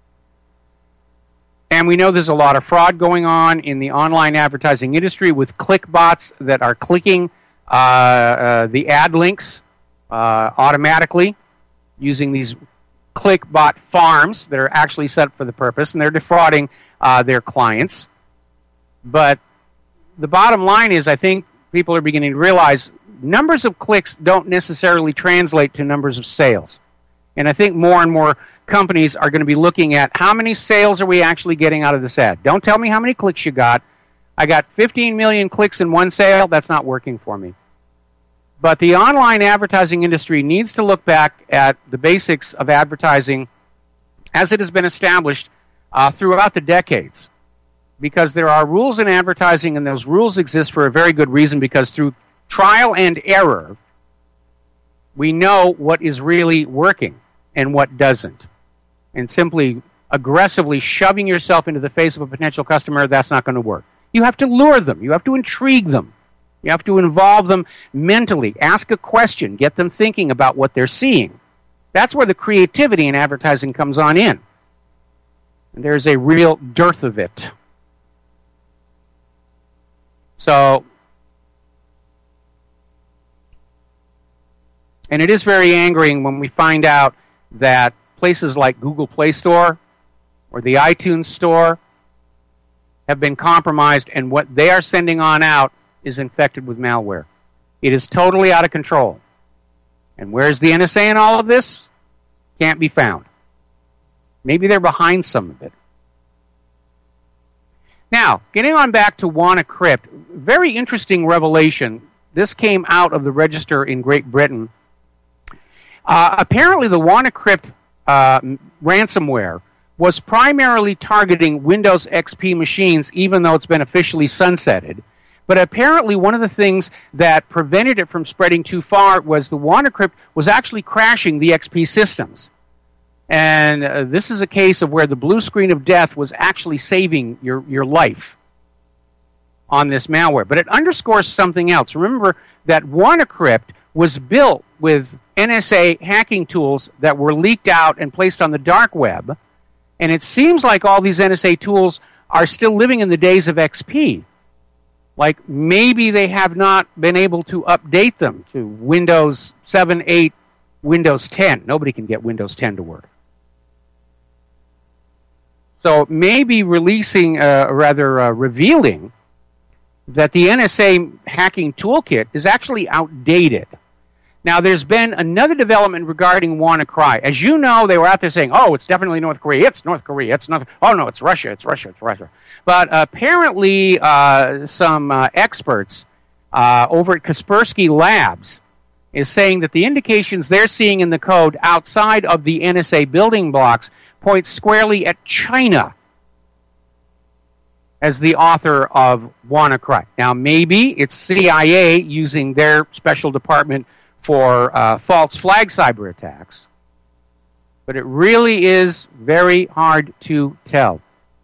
And we know there's a lot of fraud going on in the online advertising industry with click bots that are clicking the ad links automatically using these click bot farms that are actually set up for the purpose, and they're defrauding their clients. But the bottom line is I think people are beginning to realize numbers of clicks don't necessarily translate to numbers of sales. And I think more and more companies are going to be looking at how many sales are we actually getting out of this ad. Don't tell me how many clicks you got. I got 15 million clicks in one sale. That's not working for me. But the online advertising industry needs to look back at the basics of advertising as it has been established throughout the decades. Because there are rules in advertising, and those rules exist for a very good reason, because through trial and error, we know what is really working and what doesn't. And simply aggressively shoving yourself into the face of a potential customer, that's not going to work. You have to lure them. You have to intrigue them. You have to involve them mentally. Ask a question. Get them thinking about what they're seeing. That's where the creativity in advertising comes on in. And there's a real dearth of it. So, and it is very angering when we find out that places like Google Play Store or the iTunes Store have been compromised, and what they are sending on out is infected with malware. It is totally out of control. And where's the NSA in all of this? Can't be found. Maybe they're behind some of it. Now, getting on back to WannaCrypt, very interesting revelation. This came out of the register in Great Britain. Apparently the WannaCrypt ransomware was primarily targeting Windows XP machines, even though it's been officially sunsetted. But apparently one of the things that prevented it from spreading too far was the WannaCrypt was actually crashing the XP systems. And this is a case of where the blue screen of death was actually saving your life on this malware. But it underscores something else. Remember that WannaCrypt was built with NSA hacking tools that were leaked out and placed on the dark web. And it seems like all these NSA tools are still living in the days of XP. Like maybe they have not been able to update them to Windows 7, 8, Windows 10. Nobody can get Windows 10 to work. So maybe revealing that the NSA hacking toolkit is actually outdated. Now, there's been another development regarding WannaCry. As you know, they were out there saying, oh, it's definitely North Korea. It's North Korea. It's not. Oh, no, it's Russia. It's Russia. It's Russia. But apparently some experts over at Kaspersky Labs is saying that the indications they're seeing in the code outside of the NSA building blocks point squarely at China as the author of WannaCry. Now, maybe it's CIA using their special department for false flag cyber attacks. But it really is very hard to tell.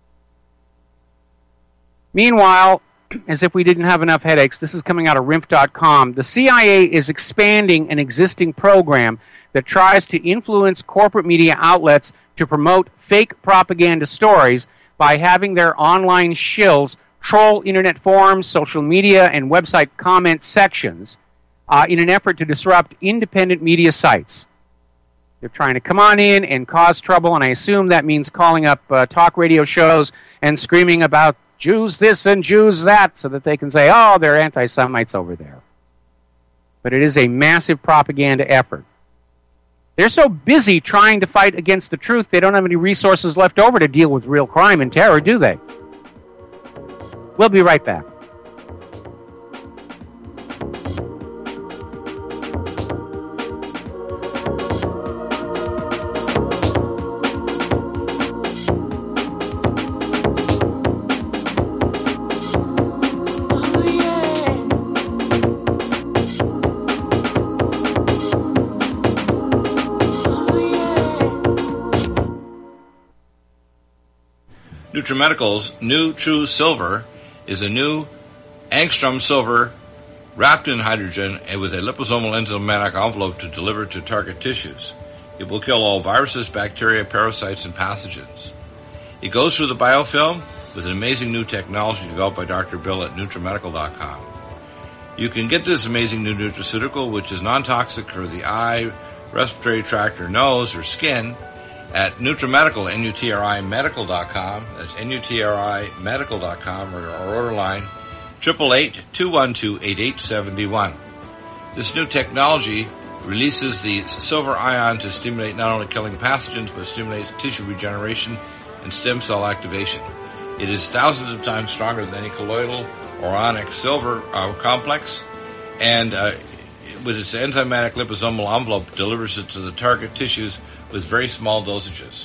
Meanwhile, as if we didn't have enough headaches, this is coming out of RIMP.com. The CIA is expanding an existing program that tries to influence corporate media outlets to promote fake propaganda stories by having their online shills troll internet forums, social media, and website comment sections in an effort to disrupt independent media sites. They're trying to come on in and cause trouble, and I assume that means calling up talk radio shows and screaming about Jews this and Jews that so that they can say, oh, they're anti-Semites over there. But it is a massive propaganda effort. They're so busy trying to fight against the truth, they don't have any resources left over to deal with real crime and terror, do they? We'll be right back. NutriMedical's new True Silver is a new angstrom silver wrapped in hydrogen and with a liposomal enzymatic envelope to deliver to target tissues. It will kill all viruses, bacteria, parasites, and pathogens. It goes through the biofilm with an amazing new technology developed by Dr. Bill at NutriMedical.com. You can get this amazing new nutraceutical, which is non-toxic for the eye, respiratory tract, or nose, or skin, at NutriMedical, NutriMedical.com. That's NutriMedical.com, or our order line, 888-212-8871. This new technology releases the silver ion to stimulate not only killing pathogens, but stimulates tissue regeneration and stem cell activation. It is thousands of times stronger than any colloidal or onyx silver complex, and with its enzymatic liposomal envelope, delivers it to the target tissues with very small dosages.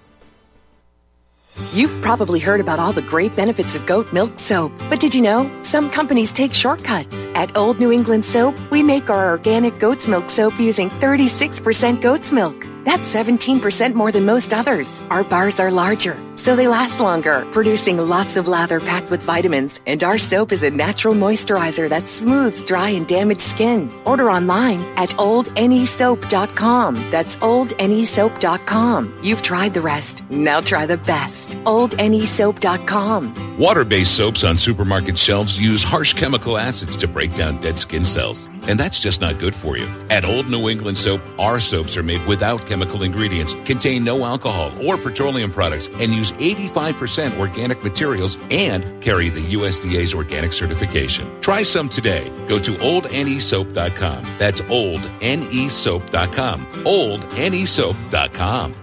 You've probably heard about all the great benefits of goat milk soap, but did you know some companies take shortcuts? At Old New England Soap, we make our organic goat's milk soap using 36% goat's milk. That's 17% more than most others. Our bars are larger, so they last longer, producing lots of lather packed with vitamins. And our soap is a natural moisturizer that smooths dry and damaged skin. Order online at OldNESoap.com. That's OldNESoap.com. You've tried the rest. Now try the best. OldNESoap.com. Water-based soaps on supermarket shelves use harsh chemical acids to break down dead skin cells. And that's just not good for you. At Old New England Soap, our soaps are made without chemical ingredients, contain no alcohol or petroleum products, and use 85% organic materials and carry the USDA's organic certification. Try some today. Go to OldNESoap.com. That's OldNESoap.com. OldNESoap.com.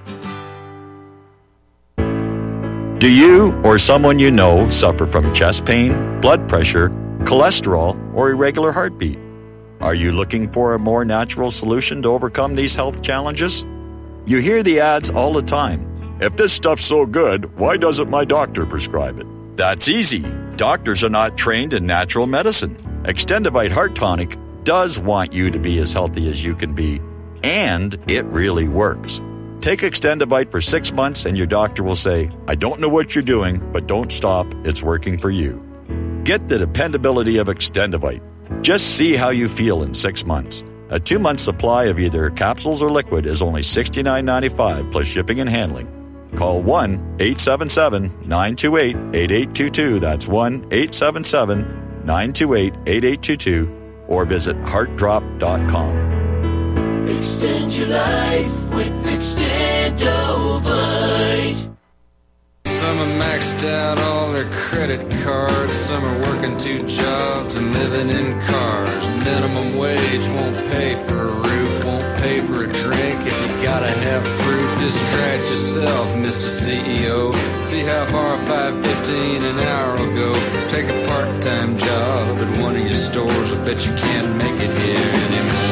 Do you or someone you know suffer from chest pain, blood pressure, cholesterol, or irregular heartbeat? Are you looking for a more natural solution to overcome these health challenges? You hear the ads all the time. If this stuff's so good, why doesn't my doctor prescribe it? That's easy. Doctors are not trained in natural medicine. Extendivite Heart Tonic does want you to be as healthy as you can be, and it really works. Take Extendivite for 6 months and your doctor will say, I don't know what you're doing, but don't stop. It's working for you. Get the dependability of Extendivite. Just see how you feel in 6 months. A 2-month supply of either capsules or liquid is only $69.95 plus shipping and handling. Call 1-877-928-8822. That's 1-877-928-8822. Or visit heartdrop.com. Extend your life with Extendovite. Some are maxed out all their credit cards. Some are working 2 jobs and living in cars. Minimum wage won't pay for a roof, won't pay for a drink. If you gotta have proof, just try it yourself, Mr. CEO. See how far $5.15 an hour will go. Take a part-time job at one of your stores. I bet you can't make it here anymore.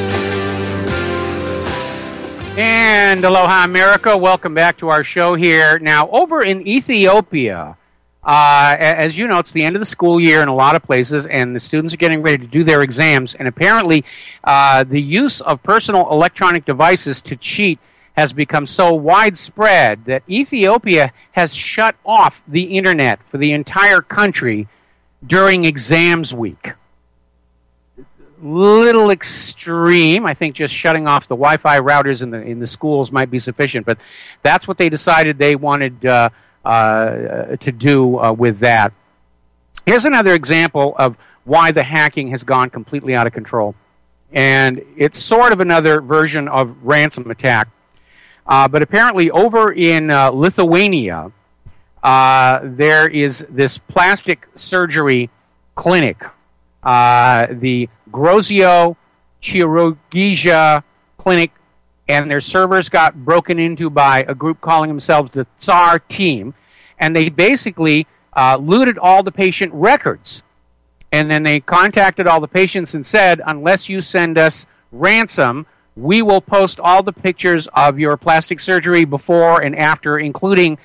And aloha, America. Welcome back to our show here. Now, over in Ethiopia, as you know, it's the end of the school year in a lot of places, and the students are getting ready to do their exams. And apparently, the use of personal electronic devices to cheat has become so widespread that Ethiopia has shut off the internet for the entire country during exams week. Little extreme. I think just shutting off the Wi-Fi routers in the schools might be sufficient, but that's what they decided they wanted to do with that. Here's another example of why the hacking has gone completely out of control. And it's sort of another version of ransom attack. But apparently over in Lithuania, there is this plastic surgery clinic, the Grozio Chirurgia Clinic, and their servers got broken into by a group calling themselves the Tsar Team, and they basically looted all the patient records. And then they contacted all the patients and said, unless you send us ransom, we will post all the pictures of your plastic surgery before and after, including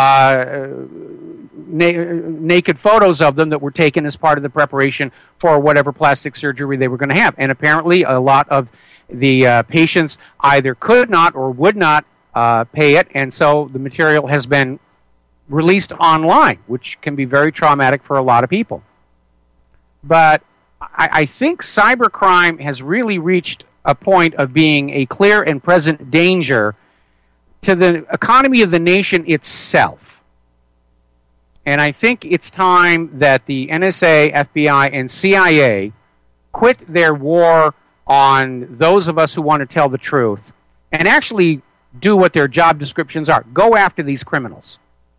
naked photos of them that were taken as part of the preparation for whatever plastic surgery they were going to have. And apparently a lot of the patients either could not or would not pay it, and so the material has been released online, which can be very traumatic for a lot of people. But I think cybercrime has really reached a point of being a clear and present danger to the economy of the nation itself. And I think it's time that the NSA, FBI, and CIA quit their war on those of us who want to tell the truth and actually do what their job descriptions are. Go after these criminals.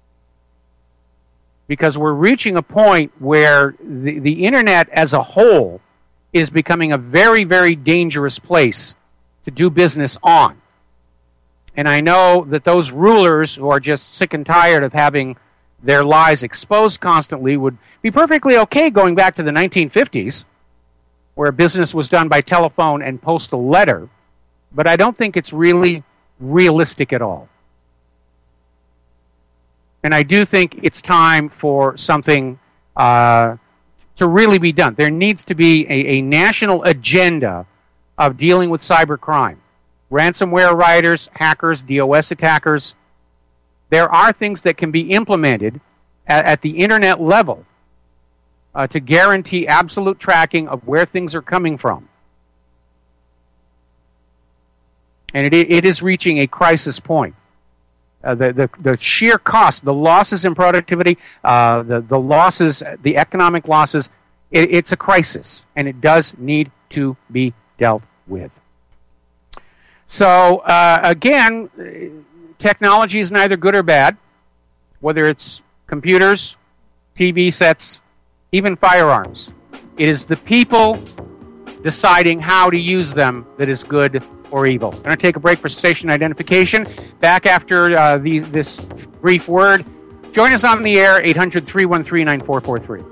Because we're reaching a point where the internet as a whole is becoming a very, very dangerous place to do business on. And I know that those rulers who are just sick and tired of having their lies exposed constantly would be perfectly okay going back to the 1950s, where business was done by telephone and postal letter, but I don't think it's really realistic at all. And I do think it's time for something to really be done. There needs to be a national agenda of dealing with cybercrime. Ransomware writers, hackers, DOS attackers. There are things that can be implemented at the internet level to guarantee absolute tracking of where things are coming from. And it is reaching a crisis point. The sheer cost, the losses in productivity, the losses, the economic losses, it's a crisis, and it does need to be dealt with. So, again, technology is neither good or bad, whether it's computers, TV sets, even firearms. It is the people deciding how to use them that is good or evil. I'm going to take a break for station identification. Back after this brief word. Join us on the air, 800-313-9443.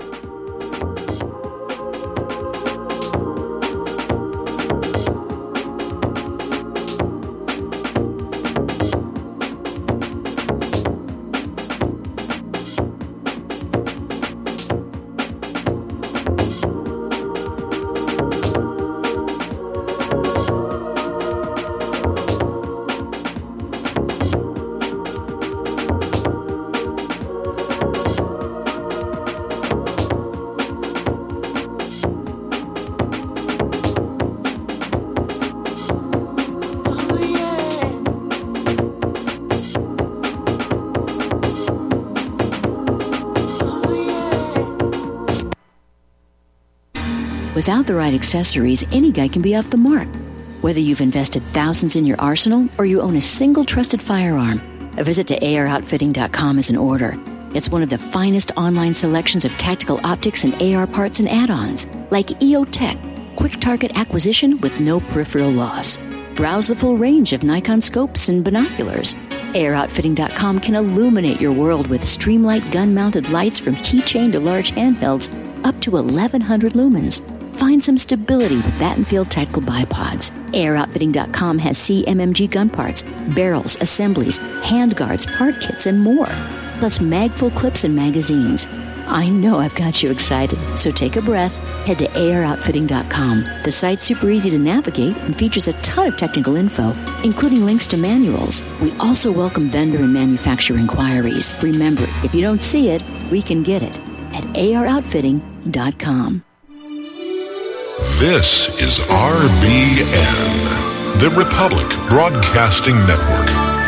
Without the right accessories, any guy can be off the mark. Whether you've invested thousands in your arsenal or you own a single trusted firearm, a visit to AROutfitting.com is in order. It's one of the finest online selections of tactical optics and AR parts and add-ons, like EOTech, quick target acquisition with no peripheral loss. Browse the full range of Nikon scopes and binoculars. AROutfitting.com can illuminate your world with Streamlight gun-mounted lights from keychain to large handhelds up to 1,100 lumens. Find some stability with Battenfield Tactical Bipods. AROutfitting.com has CMMG gun parts, barrels, assemblies, handguards, part kits, and more. Plus mag-full clips and magazines. I know I've got you excited, so take a breath. Head to AROutfitting.com. The site's super easy to navigate and features a ton of technical info, including links to manuals. We also welcome vendor and manufacturer inquiries. Remember, if you don't see it, we can get it at AROutfitting.com. This is RBN, the Republic Broadcasting Network.